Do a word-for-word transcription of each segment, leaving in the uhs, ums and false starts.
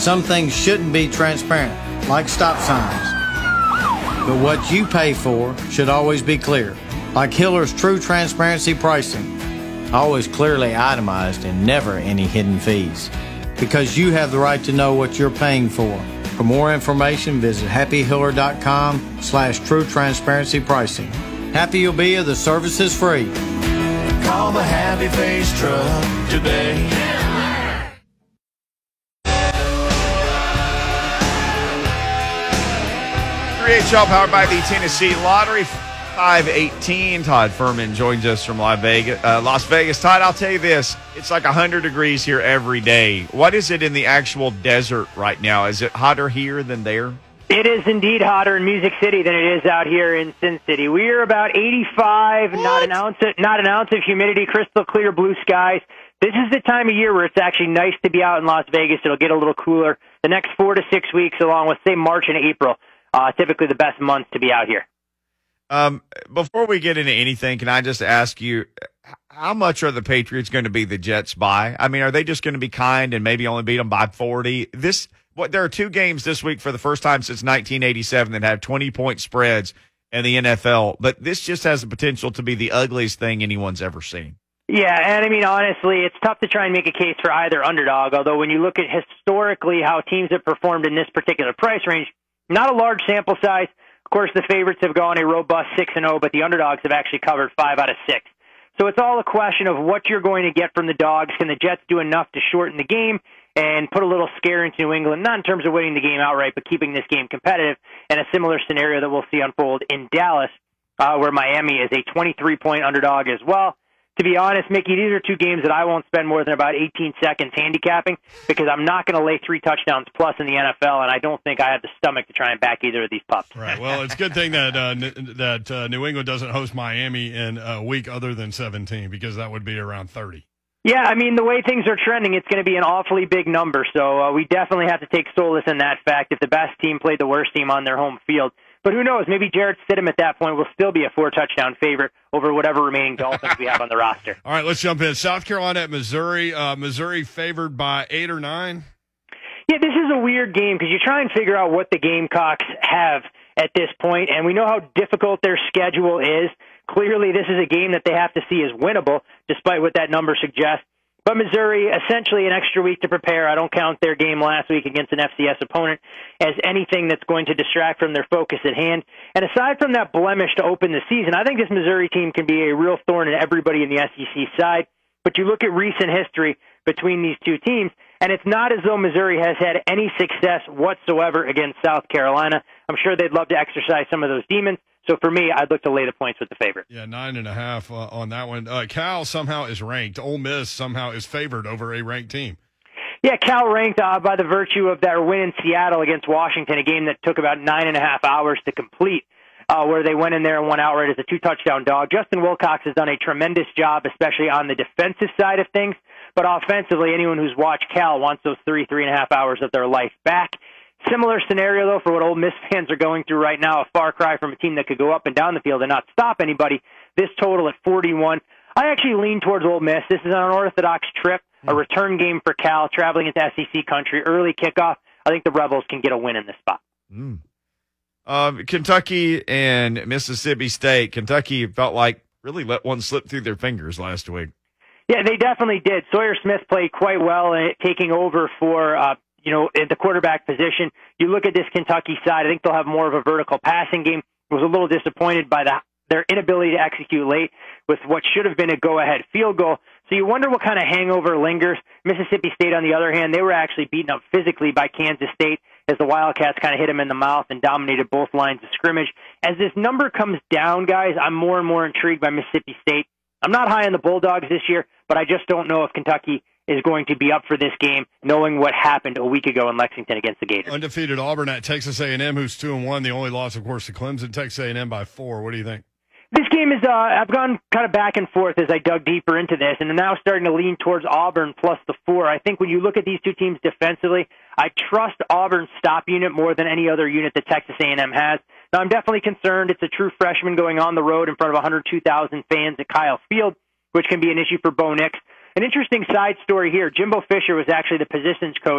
some things shouldn't be transparent, like stop signs. But what you pay for should always be clear, like Hiller's true transparency pricing. Always clearly itemized and never any hidden fees. Because you have the right to know what you're paying for. For more information, visit happyhiller.com slash true transparency pricing. Happy you'll be, the service is free. Call the Happy Face Truck today. three H L powered by the Tennessee Lottery. five eighteen. Todd Furman joins us from Las Vegas. Uh, Las Vegas. Todd, I'll tell you this. It's like one hundred degrees here every day. What is it in the actual desert right now? Is it hotter here than there? It is indeed hotter in Music City than it is out here in Sin City. We are about eighty-five, what? not an ounce of, not an ounce of humidity, crystal clear blue skies. This is the time of year where it's actually nice to be out in Las Vegas. It'll get a little cooler. The next four to six weeks, along with, say, March and April, uh, typically the best months to be out here. Um, before we get into anything, can I just ask you, how much are the Patriots going to be the Jets by? I mean, are they just going to be kind and maybe only beat them by forty? This, what, there are two games this week for the first time since nineteen eighty-seven that have twenty-point spreads in the N F L, but this just has the potential to be the ugliest thing anyone's ever seen. Yeah, and I mean, honestly, it's tough to try and make a case for either underdog, although when you look at historically how teams have performed in this particular price range, not a large sample size. Of course, the favorites have gone a robust six and oh, but the underdogs have actually covered five out of six. So it's all a question of what you're going to get from the dogs. Can the Jets do enough to shorten the game and put a little scare into New England, not in terms of winning the game outright, but keeping this game competitive, and a similar scenario that we'll see unfold in Dallas, uh, where Miami is a twenty-three point underdog as well. To be honest, Mickey, these are two games that I won't spend more than about eighteen seconds handicapping because I'm not going to lay three touchdowns plus in the N F L, and I don't think I have the stomach to try and back either of these pups. Right. Well, it's a good thing that uh, n- that uh, New England doesn't host Miami in a week other than seventeen because that would be around thirty. Yeah, I mean, the way things are trending, it's going to be an awfully big number, so uh, we definitely have to take solace in that fact if the best team played the worst team on their home field. But who knows? Maybe Jarrett Stidham at that point will still be a four-touchdown favorite over whatever remaining Dolphins we have on the roster. All right, let's jump in. South Carolina at Missouri. Uh, Missouri favored by eight or nine? Yeah, this is a weird game because you try and figure out what the Gamecocks have at this point, and we know how difficult their schedule is. Clearly, this is a game that they have to see as winnable, despite what that number suggests. But Missouri, essentially an extra week to prepare. I don't count their game last week against an F C S opponent as anything that's going to distract from their focus at hand. And aside from that blemish to open the season, I think this Missouri team can be a real thorn in everybody in the S E C side. But you look at recent history between these two teams, and it's not as though Missouri has had any success whatsoever against South Carolina. I'm sure they'd love to exercise some of those demons. So for me, I'd look to lay the points with the favorite. Yeah, nine and a half uh, on that one. Uh, Cal somehow is ranked. Ole Miss somehow is favored over a ranked team. Yeah, Cal ranked uh, by the virtue of their win in Seattle against Washington, a game that took about nine and a half hours to complete, uh, where they went in there and won outright as a two-touchdown dog. Justin Wilcox has done a tremendous job, especially on the defensive side of things. But offensively, anyone who's watched Cal wants those three, three and a half hours of their life back. Similar scenario, though, for what Ole Miss fans are going through right now, a far cry from a team that could go up and down the field and not stop anybody. This total at forty-one. I actually lean towards Ole Miss. This is an unorthodox trip, a return game for Cal, traveling into S E C country, early kickoff. I think the Rebels can get a win in this spot. Mm. Um, Kentucky and Mississippi State. Kentucky felt like really let one slip through their fingers last week. Yeah, they definitely did. Sawyer Smith played quite well in taking over for uh, you know, at the quarterback position. You look at this Kentucky side, I think they'll have more of a vertical passing game. I was a little disappointed by the, their inability to execute late with what should have been a go-ahead field goal. So you wonder what kind of hangover lingers. Mississippi State, on the other hand, they were actually beaten up physically by Kansas State as the Wildcats kind of hit them in the mouth and dominated both lines of scrimmage. As this number comes down, guys, I'm more and more intrigued by Mississippi State. I'm not high on the Bulldogs this year, but I just don't know if Kentucky is going to be up for this game, knowing what happened a week ago in Lexington against the Gators. Undefeated Auburn at Texas A and M, who's two and one. The only loss, of course, to Clemson. Texas A and M by four. What do you think? This game is, uh, I've gone kind of back and forth as I dug deeper into this, and I'm now starting to lean towards Auburn plus the four. I think when you look at these two teams defensively, I trust Auburn's stop unit more than any other unit that Texas A and M has. Now, I'm definitely concerned. It's a true freshman going on the road in front of one hundred two thousand fans at Kyle Field, which can be an issue for Bo Nix. An interesting side story here, Jimbo Fisher was actually the positions coach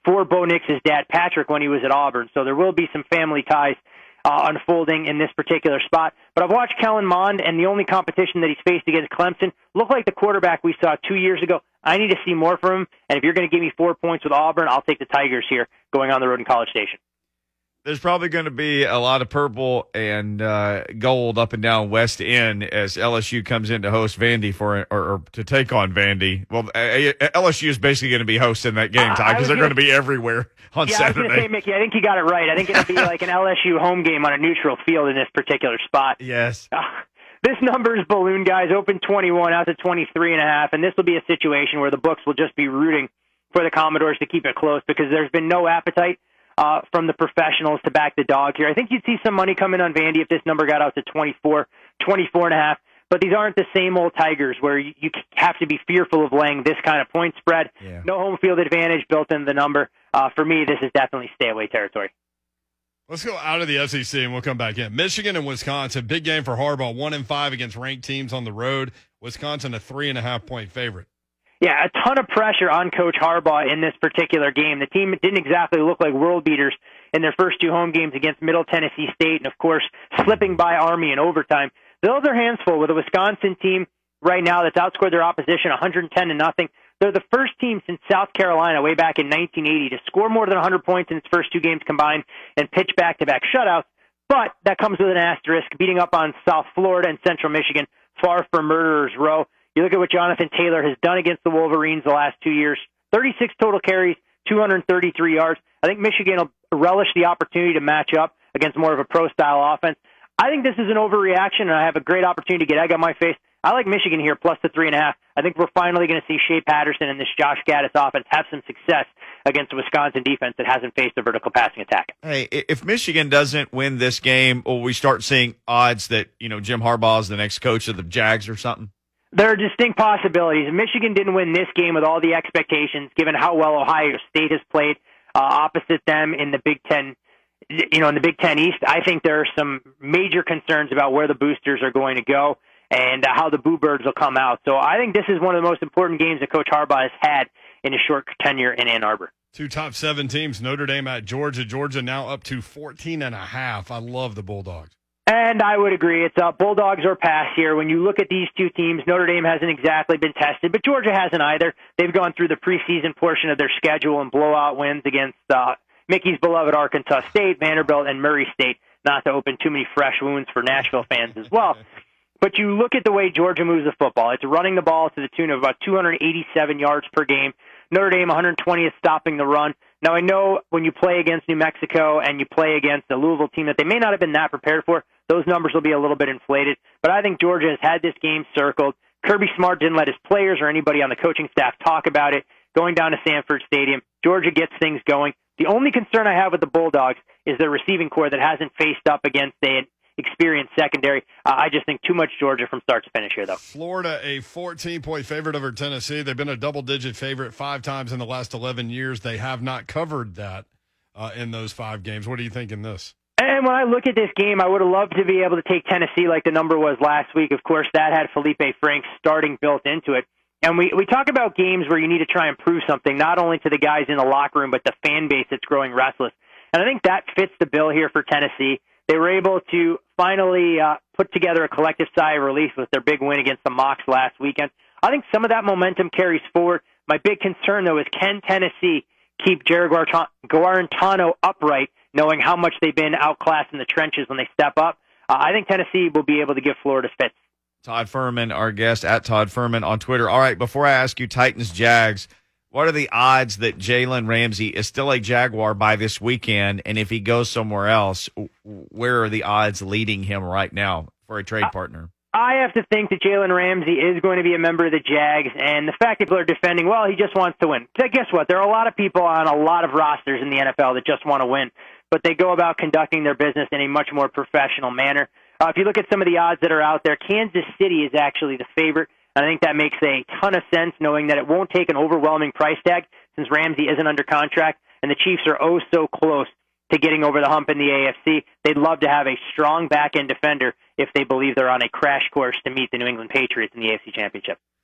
for Bo Nix's dad, Patrick, when he was at Auburn. So there will be some family ties uh, unfolding in this particular spot. But I've watched Kellen Mond, and the only competition that he's faced against Clemson looked like the quarterback we saw two years ago. I need to see more from him, and if you're going to give me four points with Auburn, I'll take the Tigers here going on the road in College Station. There's probably going to be a lot of purple and uh, gold up and down West End as L S U comes in to host Vandy for or, or to take on Vandy. Well, L S U is basically going to be hosting that game, Ty, because uh, they're going to be everywhere on yeah, Saturday. I was going to say, Mickey, I think you got it right. I think it'll be like an L S U home game on a neutral field in this particular spot. Yes. Uh, this number is balloon, guys. Open twenty-one out to twenty-three and a half, and this will be a situation where the books will just be rooting for the Commodores to keep it close because there's been no appetite Uh, from the professionals to back the dog here. I think you'd see some money come in on Vandy if this number got out to twenty-four, twenty-four and a half. But these aren't the same old Tigers where you, you have to be fearful of laying this kind of point spread. Yeah. No home field advantage built into the number. Uh, for me, this is definitely stay away territory. Let's go out of the S E C and we'll come back in. Michigan and Wisconsin, big game for Harbaugh, one and five against ranked teams on the road. Wisconsin a three and a half point favorite. Yeah, a ton of pressure on Coach Harbaugh in this particular game. The team didn't exactly look like world beaters in their first two home games against Middle Tennessee State and, of course, slipping by Army in overtime. They'll have their hands full with a Wisconsin team right now that's outscored their opposition one hundred ten to nothing. They're the first team since South Carolina way back in nineteen eighty to score more than one hundred points in its first two games combined and pitch back-to-back shutouts. But that comes with an asterisk, beating up on South Florida and Central Michigan, far from Murderer's Row. You look at what Jonathan Taylor has done against the Wolverines the last two years, thirty-six total carries, two hundred thirty-three yards. I think Michigan will relish the opportunity to match up against more of a pro-style offense. I think this is an overreaction, and I have a great opportunity to get egg on my face. I like Michigan here, plus the three and a half. I think we're finally going to see Shea Patterson and this Josh Gaddis offense have some success against a Wisconsin defense that hasn't faced a vertical passing attack. Hey, if Michigan doesn't win this game, will we start seeing odds that, you know, Jim Harbaugh is the next coach of the Jags or something? There are distinct possibilities. Michigan didn't win this game with all the expectations, given how well Ohio State has played uh, opposite them in the Big Ten, you know, in the Big Ten East. I think there are some major concerns about where the boosters are going to go and uh, how the Boo Birds will come out. So I think this is one of the most important games that Coach Harbaugh has had in his short tenure in Ann Arbor. Two top seven teams, Notre Dame at Georgia. Georgia now up to fourteen and a half. I love the Bulldogs. And I would agree. It's uh, Bulldogs or pass here. When you look at these two teams, Notre Dame hasn't exactly been tested, but Georgia hasn't either. They've gone through the preseason portion of their schedule and blowout wins against uh, Mickey's beloved Arkansas State, Vanderbilt, and Murray State, not to open too many fresh wounds for Nashville fans as well. But you look at the way Georgia moves the football. It's running the ball to the tune of about two hundred eighty-seven yards per game. Notre Dame one hundred twentieth stopping the run. Now, I know when you play against New Mexico and you play against a Louisville team that they may not have been that prepared for, those numbers will be a little bit inflated. But I think Georgia has had this game circled. Kirby Smart didn't let his players or anybody on the coaching staff talk about it. Going down to Sanford Stadium, Georgia gets things going. The only concern I have with the Bulldogs is their receiving core that hasn't faced up against an experienced secondary. Uh, I just think too much Georgia from start to finish here, though. Florida, a fourteen-point favorite over Tennessee. They've been a double-digit favorite five times in the last eleven years. They have not covered that uh, in those five games. What do you think in this? And when I look at this game, I would have loved to be able to take Tennessee like the number was last week. Of course, that had Felipe Franks starting built into it. And we, we talk about games where you need to try and prove something, not only to the guys in the locker room, but the fan base that's growing restless. And I think that fits the bill here for Tennessee. They were able to finally uh, put together a collective sigh of relief with their big win against the Mocs last weekend. I think some of that momentum carries forward. My big concern, though, is can Tennessee keep Jared Guarantano upright, knowing how much they've been outclassed in the trenches when they step up? Uh, I think Tennessee will be able to give Florida fits. Todd Furman, our guest at Todd Furman on Twitter. All right, before I ask you Titans-Jags, what are the odds that Jalen Ramsey is still a Jaguar by this weekend? And if he goes somewhere else, where are the odds leading him right now for a trade partner? I have to think that Jalen Ramsey is going to be a member of the Jags, and the fact that people are defending, well, he just wants to win. So guess what? There are a lot of people on a lot of rosters in the N F L that just want to win, but they go about conducting their business in a much more professional manner. Uh, if you look at some of the odds that are out there, Kansas City is actually the favorite. I think that makes a ton of sense, knowing that it won't take an overwhelming price tag since Ramsey isn't under contract, and the Chiefs are oh so close to getting over the hump in the A F C. They'd love to have a strong back-end defender if they believe they're on a crash course to meet the New England Patriots in the A F C Championship.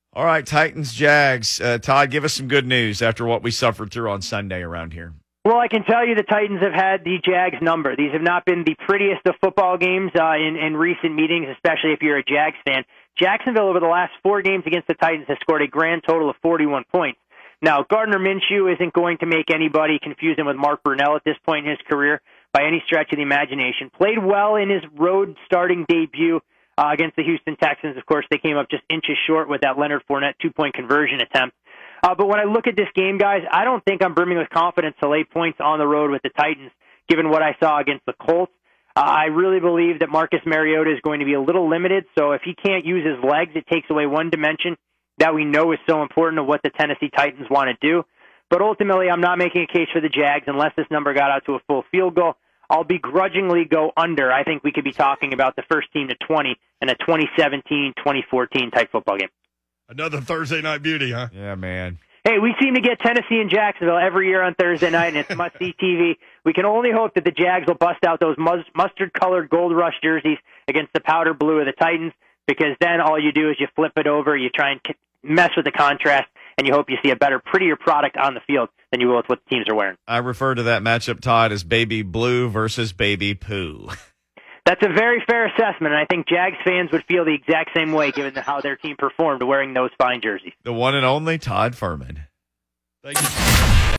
All right, Titans, Jags. Uh, Todd, give us some good news after what we suffered through on Sunday around here. Well, I can tell you the Titans have had the Jags number. These have not been the prettiest of football games uh, in, in recent meetings, especially if you're a Jags fan. Jacksonville, over the last four games against the Titans, has scored a grand total of forty-one points. Now, Gardner Minshew isn't going to make anybody confuse him with Mark Brunell at this point in his career by any stretch of the imagination. Played well in his road starting debut uh, against the Houston Texans. Of course, they came up just inches short with that Leonard Fournette two-point conversion attempt. Uh, but when I look at this game, guys, I don't think I'm brimming with confidence to lay points on the road with the Titans, given what I saw against the Colts. Uh, I really believe that Marcus Mariota is going to be a little limited, so if he can't use his legs, it takes away one dimension that we know is so important to what the Tennessee Titans want to do. But ultimately, I'm not making a case for the Jags unless this number got out to a full field goal. I'll begrudgingly go under. I think we could be talking about the first team to twenty in a twenty seventeen twenty fourteen type football game. Another Thursday night beauty, huh? Yeah, man. Hey, we seem to get Tennessee and Jacksonville every year on Thursday night, and it's must-see T V. We can only hope that the Jags will bust out those mus- mustard-colored Gold Rush jerseys against the powder blue of the Titans, because then all you do is you flip it over, you try and mess with the contrast, and you hope you see a better, prettier product on the field than you will with what the teams are wearing. I refer to that matchup, Todd, as baby blue versus baby poo. That's a very fair assessment, and I think Jags fans would feel the exact same way given how their team performed wearing those fine jerseys. The one and only Todd Furman. Thank you.